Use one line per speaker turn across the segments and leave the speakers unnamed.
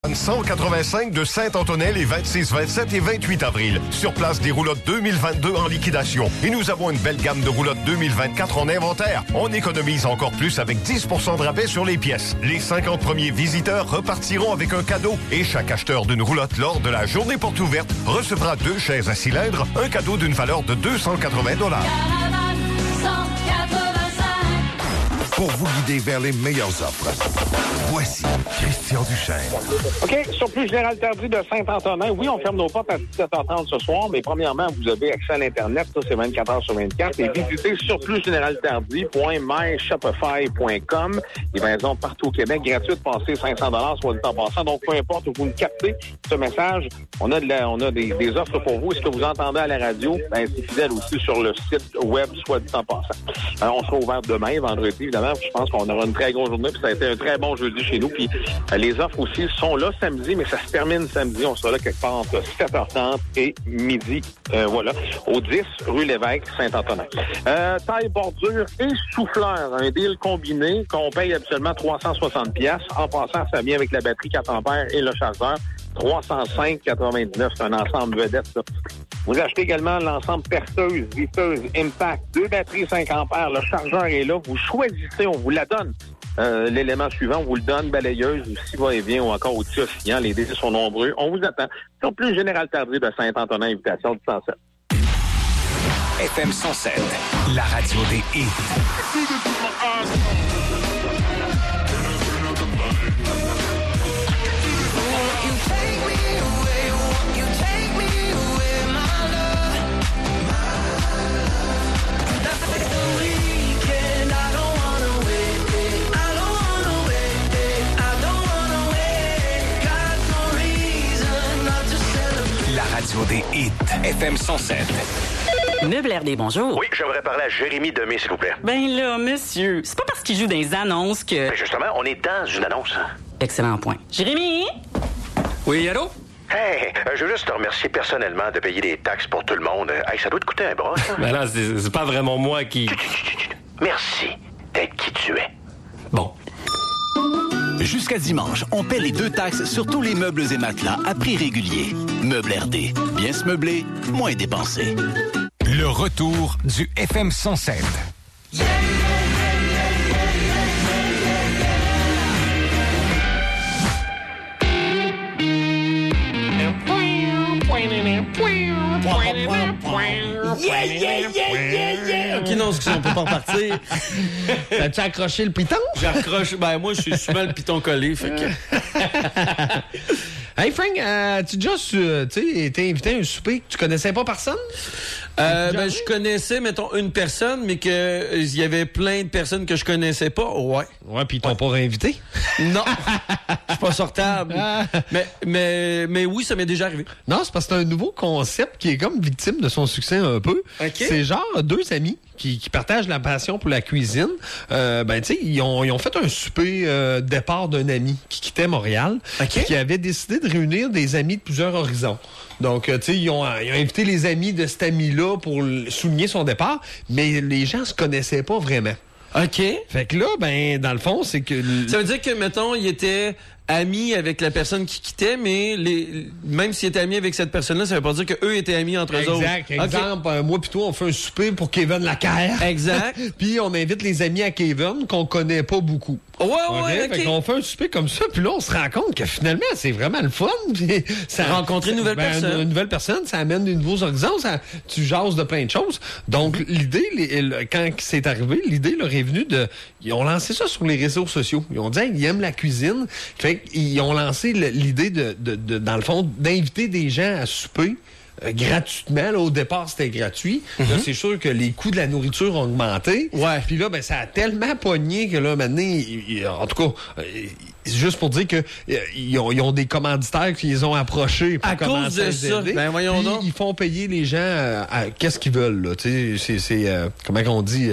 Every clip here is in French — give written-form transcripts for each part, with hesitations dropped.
185 de Saint-Antonel les 26, 27 et 28 avril. Sur place, des roulottes 2022 en liquidation. Et nous avons une belle gamme de roulottes 2024 en inventaire. On économise encore plus avec 10 de rabais sur les pièces. Les 50 premiers visiteurs repartiront avec un cadeau. Et chaque acheteur d'une roulotte lors de la journée porte ouverte recevra 2 chaises à cylindre, un cadeau d'une valeur de 280 $.
Pour vous guider vers les meilleures offres, voici Christian Duchesne.
OK, surplus général Tardy de Saint-Antonin. Oui, on ferme nos portes à 17h30 ce soir, mais premièrement, vous avez accès à l'Internet, ça c'est 24 heures sur 24, et visitez surplusgénéraltardy.myshopify.com. Livraison partout au Québec, gratuite, passez 500 $, soit du temps passant. Donc, peu importe où vous nous captez ce message, on a des offres pour vous. Est-ce que vous entendez à la radio? Ben, c'est fidèle aussi sur le site web, soit du temps passant. On sera ouvert demain, vendredi, évidemment. Je pense qu'on aura une très grosse journée, puis ça a été un très bon jeudi chez nous. Puis les offres aussi sont là samedi, mais ça se termine samedi. On sera là quelque part entre 7h30 et midi, voilà, au 10 rue Lévesque, Saint-Antonin. Taille, bordure et souffleur, un deal combiné qu'on paye absolument 360 $. En passant, ça vient avec la batterie 4 ampères et le chargeur. 305,99. C'est un ensemble vedette, ça. Vous achetez également l'ensemble perceuse, visseuse, impact, 2 batteries 5 ampères. Le chargeur est là. Vous choisissez, on vous la donne. L'élément suivant, on vous le donne, balayeuse, ou si va-et-vient, ou encore outil oscillant. Les délais sont nombreux. On vous attend. Sur plus Général Tardy de Saint-Antonin, invitation du 107.
FM 107, la radio des hits. La radio des hits. FM 107.
Meublère bonjour.
Oui, j'aimerais parler à Jérémy Demé, s'il vous plaît.
Ben là, monsieur, c'est pas parce qu'il joue dans les annonces que...
Ben justement, on est dans une annonce.
Excellent point. Jérémy?
Oui, allô?
Hey, je veux juste te remercier personnellement de payer des taxes pour tout le monde. Hey, ça doit te coûter un bras, ça.
Ben là, c'est pas vraiment moi qui...
Merci d'être qui tu es.
Bon.
Jusqu'à dimanche, on paie les 2 taxes sur tous les meubles et matelas à prix régulier. Meubles RD. Bien se meubler, moins dépenser.
Le retour du FM 107.
OK, non, excusez, on peut pas repartir.
As-tu accroché le piton?
J'accroche. Ben, moi, je suis souvent le piton collé, fait que...
Hey, Frank, tu déjà été invité à un souper que tu connaissais pas personne?
Ben, je connaissais, mettons, une personne, mais que il y avait plein de personnes que je connaissais pas. Ouais.
Ouais, puis ils t'ont pas réinvité?
Non. Je suis pas sortable. Mais oui, ça m'est déjà arrivé.
Non, c'est parce que c'est un nouveau concept qui est comme victime de son succès un peu.
Okay.
C'est genre 2 amis qui partagent la passion pour la cuisine. Ben, tu sais, ils ont fait un souper départ d'un ami qui quittait Montréal, qui avait décidé de réunir des amis de plusieurs horizons. Donc, tu sais, ils ont invité les amis de cet ami-là pour souligner son départ, mais les gens se connaissaient pas vraiment.
OK.
Fait que là, ben, dans le fond, c'est que...
Ça veut dire que, mettons, il était ami avec la personne qui quittait, mais même s'il était ami avec cette personne-là, ça veut pas dire qu'eux étaient amis entre eux autres.
Exact. Exemple, moi pis toi, on fait un souper pour Kevin Lacaire.
Exact.
Puis on invite les amis à Kevin qu'on connaît pas beaucoup.
Ouais, OK.
Fait qu'on fait un souper comme ça, puis là, on se rend compte que finalement, c'est vraiment le fun. Ça
rencontrer une nouvelle personne.
Une nouvelle personne, ça amène de nouveaux horizons, tu jases de plein de choses. Donc, l'idée, quand c'est arrivé, l'idée leur est venue ils ont lancé ça sur les réseaux sociaux. Ils ont dit, hey, ils aiment la cuisine. Fait qu'ils ont lancé l'idée dans le fond, d'inviter des gens à souper gratuitement. Là, au départ, c'était gratuit. Là, c'est sûr que les coûts de la nourriture ont augmenté.
Ouais.
Puis là, ben, ça a tellement pogné que là, maintenant, en tout cas, juste pour dire que ils ont des commanditaires qui les ont approchés pour commencer à les aider.
Ben voyons donc.
Ils font payer les gens qu'est-ce qu'ils veulent. Là. Tu sais, c'est comment on dit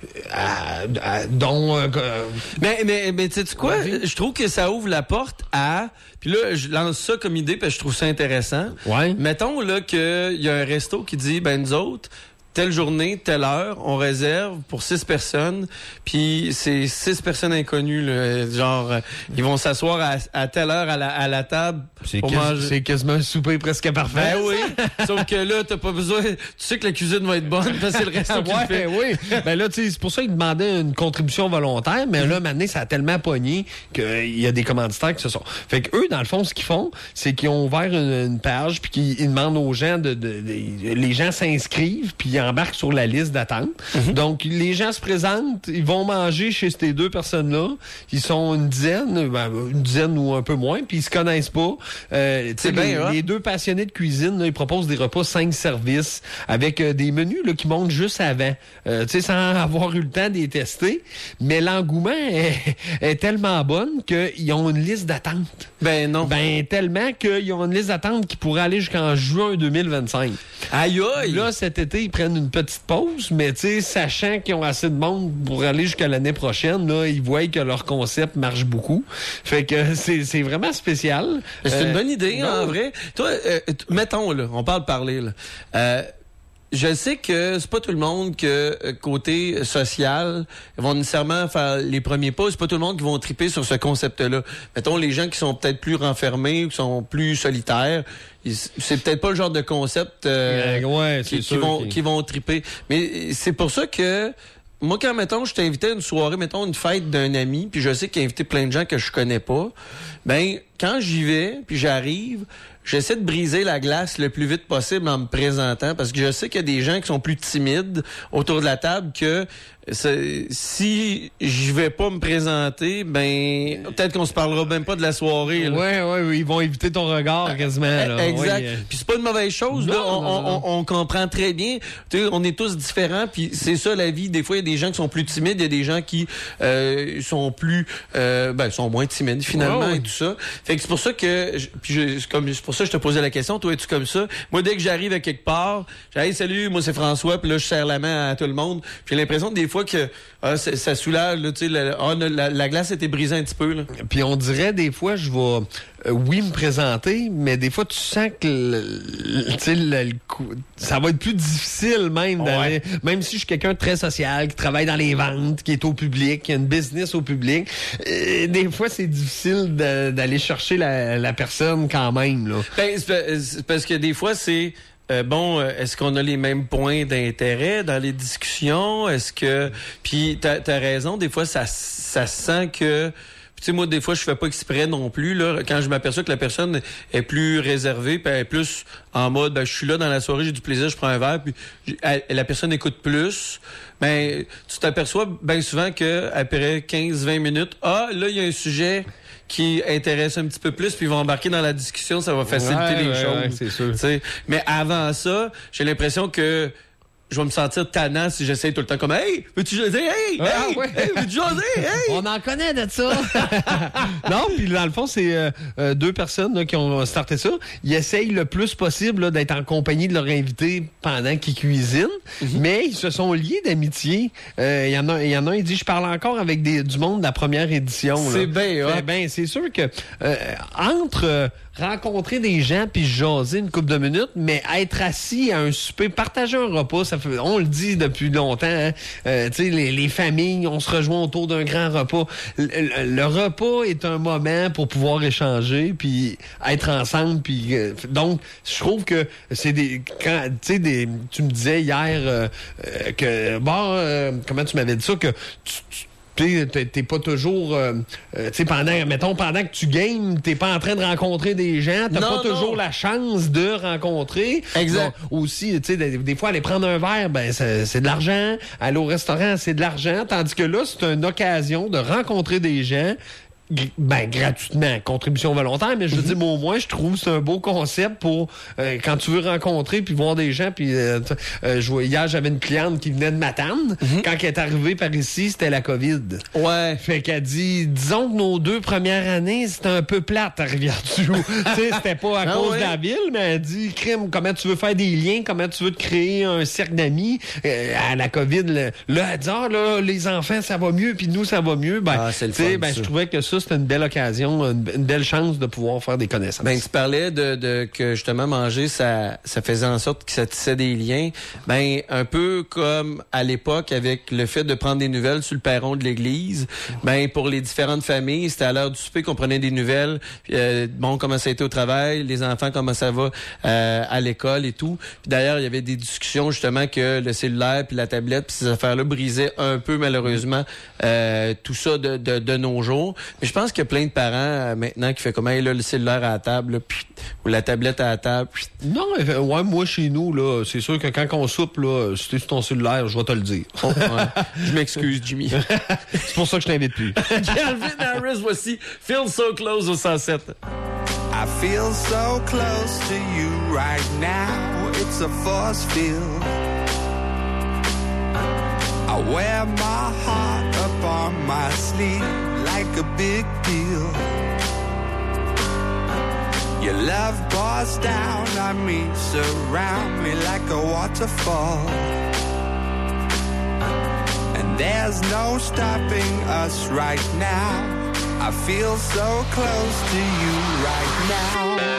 mais tu sais quoi? Je trouve que ça ouvre la porte à... Puis là, je lance ça comme idée parce que je trouve ça intéressant.
Ouais.
Mettons là qu'il y a un resto qui dit, ben nous autres, telle journée, telle heure, on réserve pour 6 personnes, puis c'est 6 personnes inconnues, là, genre, ils vont s'asseoir à telle heure à la table pour manger.
C'est quasiment un souper presque parfait.
Ben oui, sauf que là, t'as pas besoin, tu sais que la cuisine va être bonne, parce que c'est le resto qui le fait.
Oui, ben là, tu sais, c'est pour ça qu'ils demandaient une contribution volontaire, mais là, maintenant, ça a tellement pogné qu'il y a des commanditaires qui se sont... Fait que eux, dans le fond, ce qu'ils font, c'est qu'ils ont ouvert une page, puis qu'ils demandent aux gens les gens s'inscrivent, puis ils embarquent sur la liste d'attente. Donc, les gens se présentent, ils vont manger chez ces 2 personnes-là. Ils sont une dizaine ou un peu moins, puis ils se connaissent pas. Les 2 passionnés de cuisine, là, ils proposent des repas 5 services avec des menus là, qui montent juste avant, sans avoir eu le temps de les tester. Mais l'engouement est tellement bonne qu'ils ont une liste d'attente.
Ben non.
Ben tellement qu'ils ont une liste d'attente qui pourrait aller jusqu'en juin 2025.
Aïe aïe!
Là, cet été, ils prennent une petite pause, mais tu sais, sachant qu'ils ont assez de monde pour aller jusqu'à l'année prochaine, là, ils voient que leur concept marche beaucoup. Fait que c'est vraiment spécial.
C'est une bonne idée, en vrai. Toi, mettons, là, on parler, là. Je sais que c'est pas tout le monde que côté social vont nécessairement faire les premiers pas. C'est pas tout le monde qui vont triper sur ce concept-là. Mettons les gens qui sont peut-être plus renfermés ou qui sont plus solitaires, c'est peut-être pas le genre de concept qui vont triper. Mais c'est pour ça que moi, quand, mettons, je t'invitais à une soirée, mettons, une fête d'un ami, puis je sais qu'il a invité plein de gens que je connais pas, ben, quand j'y vais, puis j'arrive, j'essaie de briser la glace le plus vite possible en me présentant, parce que je sais qu'il y a des gens qui sont plus timides autour de la table que si je vais pas me présenter, ben peut-être qu'on se parlera même pas de la soirée.
Oui, ils vont éviter ton regard quasiment. Là.
Exact.
Oui.
Puis c'est pas une mauvaise chose.
Non,
là.
non.
On comprend très bien. On est tous différents. Puis c'est ça la vie. Des fois, il y a des gens qui sont plus timides, il y a des gens qui sont plus, sont moins timides finalement et tout ça. Fait que c'est pour ça que, c'est pour ça que je te posais la question. Toi, es-tu comme ça? Moi, dès que j'arrive à quelque part, hey, salut, moi c'est François. Puis là, je serre la main à tout le monde. J'ai l'impression que des fois que ça soulage, là, tu sais, la glace était brisée un petit peu. Là.
Puis on dirait des fois, je vais, me présenter, mais des fois, tu sens que ça va être plus difficile même. Même si je suis quelqu'un de très social, qui travaille dans les ventes, qui est au public, qui a une business au public, des fois, c'est difficile d'aller chercher la personne quand même. Là.
Ben, c'est parce que des fois, c'est... est-ce qu'on a les mêmes points d'intérêt dans les discussions? Est-ce que... Puis, t'as raison, des fois, ça sent que... Tu sais, moi, des fois, je fais pas exprès non plus, là. Quand je m'aperçois que la personne est plus réservée, puis elle est plus en mode, je suis là dans la soirée, j'ai du plaisir, je prends un verre, puis la personne écoute plus, ben, tu t'aperçois bien souvent que après 15-20 minutes, là, il y a un sujet qui intéresse un petit peu plus, puis ils vont embarquer dans la discussion, ça va faciliter les choses.
Ouais, c'est sûr.
T'sais. Mais avant ça, j'ai l'impression que je vais me sentir tannant si j'essaie tout le temps comme « Hey, veux-tu jaser? Hey, veux-tu jaser? Hey! »
On en connaît de ça! Non, puis dans le fond, c'est 2 personnes là, qui ont starté ça. Ils essayent le plus possible là, d'être en compagnie de leur invité pendant qu'ils cuisinent, mais ils se sont liés d'amitié. Il y en a un, il dit « Je parle encore avec du monde de la première édition. »
C'est bien,
ben, c'est sûr que entre... rencontrer des gens puis jaser une couple de minutes, mais être assis à un souper, partager un repas, on le dit depuis longtemps, hein? Tu sais, les familles, on se rejoint autour d'un grand repas. Le repas est un moment pour pouvoir échanger puis être ensemble. Puis donc, je trouve que c'est tu me disais hier comment tu m'avais dit ça, que t'es pas toujours pendant que tu games, t'es pas en train de rencontrer des gens, t'as pas toujours la chance de rencontrer.
Exact.
Donc, aussi, tu sais, des fois aller prendre un verre, ben c'est de l'argent, aller au restaurant, c'est de l'argent, tandis que là, c'est une occasion de rencontrer des gens gratuitement, contribution volontaire, mais je veux dire, au moins, je trouve que c'est un beau concept pour quand tu veux rencontrer puis voir des gens. Puis hier, j'avais une cliente qui venait de Matane. Quand elle est arrivée par ici, c'était la COVID.
Ouais.
Fait qu'elle dit, disons que nos 2 premières années, c'était un peu plate à Rivière-du-Loup. Tu sais, c'était pas à cause de la ville, mais elle dit, crime, comment tu veux faire des liens, comment tu veux te créer un cercle d'amis à la COVID. Là, elle dit, là, les enfants, ça va mieux, puis nous, ça va mieux.
C'est le fun,
je trouvais que ça, c'était une belle occasion, une belle chance de pouvoir faire des connaissances.
Ben, tu parlais de que justement manger, ça faisait en sorte que ça tissait des liens. Ben, un peu comme à l'époque avec le fait de prendre des nouvelles sur le perron de l'église. Ben, pour les différentes familles, c'était à l'heure du souper qu'on prenait des nouvelles. Bon, comment ça a été au travail, les enfants, comment ça va à l'école et tout. Puis d'ailleurs, il y avait des discussions justement que le cellulaire puis la tablette puis ces affaires-là brisaient un peu malheureusement tout ça de nos jours. Mais je pense qu'il y a plein de parents maintenant qui fait comme hey, là, le cellulaire à la table là, ou la tablette à la table.
Non, ouais, moi chez nous là, c'est sûr que quand on soupe là, si t'es sur ton cellulaire, je vais te le dire.
Oh, ouais. Je m'excuse, Jimmy.
C'est pour ça que je t'invite plus.
Calvin Harris, voici Feel So Close au 107.
I feel so close to you right now. It's a force field. I wear my heart up on my sleeve like a big deal. Your love pours down on me, surround me like a waterfall. And there's no stopping us right now. I feel so close to you right now.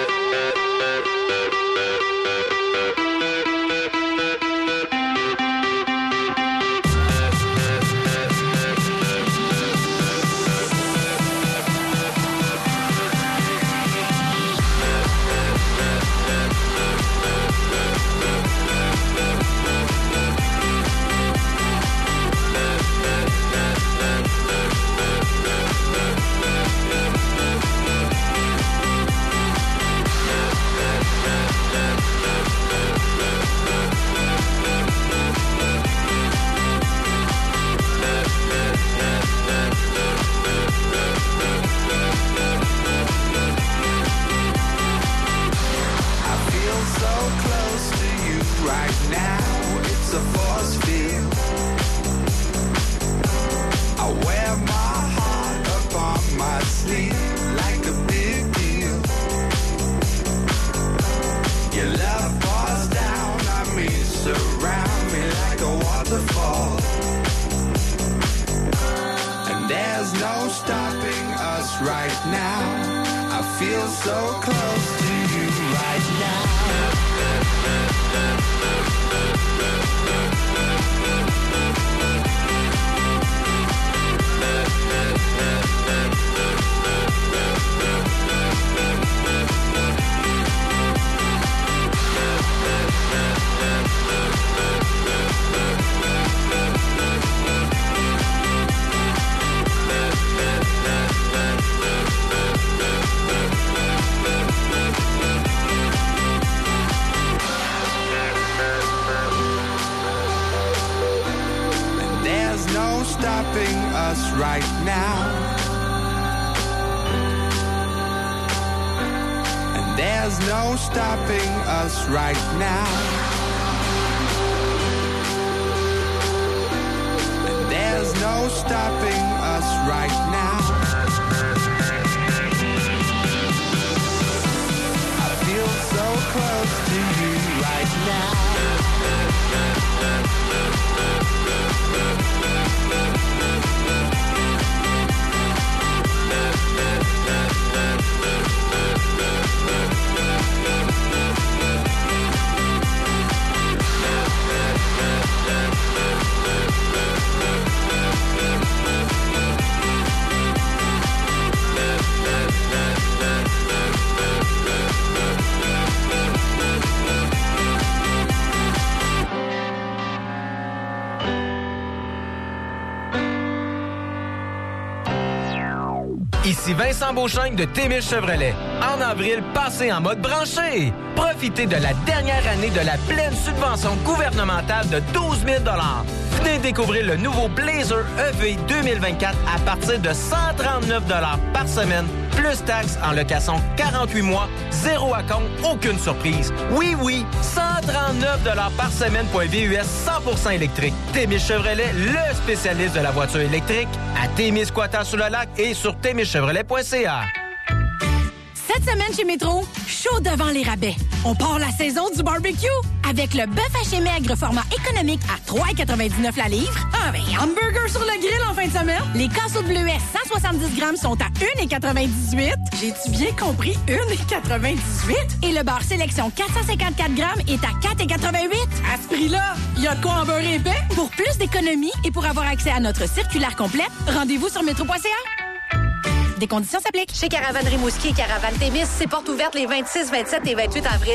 Ici Vincent Beauchesne de Témis Chevrolet. En avril, passez en mode branché. Profitez de la dernière année de la pleine subvention gouvernementale de 12 000 $. Venez découvrir le nouveau Blazer EV 2024 à partir de 139 $ par semaine, plus taxes en location 48 mois, zéro à compte, aucune surprise. Oui, 139 $ par semaine pour un VUS 100% électrique. Témis Chevrolet, le spécialiste de la voiture électrique, à Témis-Squatters-sur-le-Lac et sur témischevrolet.ca.
Cette semaine chez Métro, chaud devant les rabais. On part la saison du barbecue avec le bœuf haché maigre format économique à 3,99 la livre. Ah ben, hamburger sur le grill en fin de semaine. Les casseaux de bleuets 170 grammes sont à 1,98. J'ai-tu bien compris? 1,98? Et le bar sélection 454 grammes est à 4,88. À ce prix-là, il y a de quoi en beurrer épais. Pour plus d'économies et pour avoir accès à notre circulaire complète, rendez-vous sur métro.ca. Des conditions s'appliquent.
Chez Caravane Rimouski et Caravane Témis, c'est portes ouvertes les 26, 27 et 28 avril.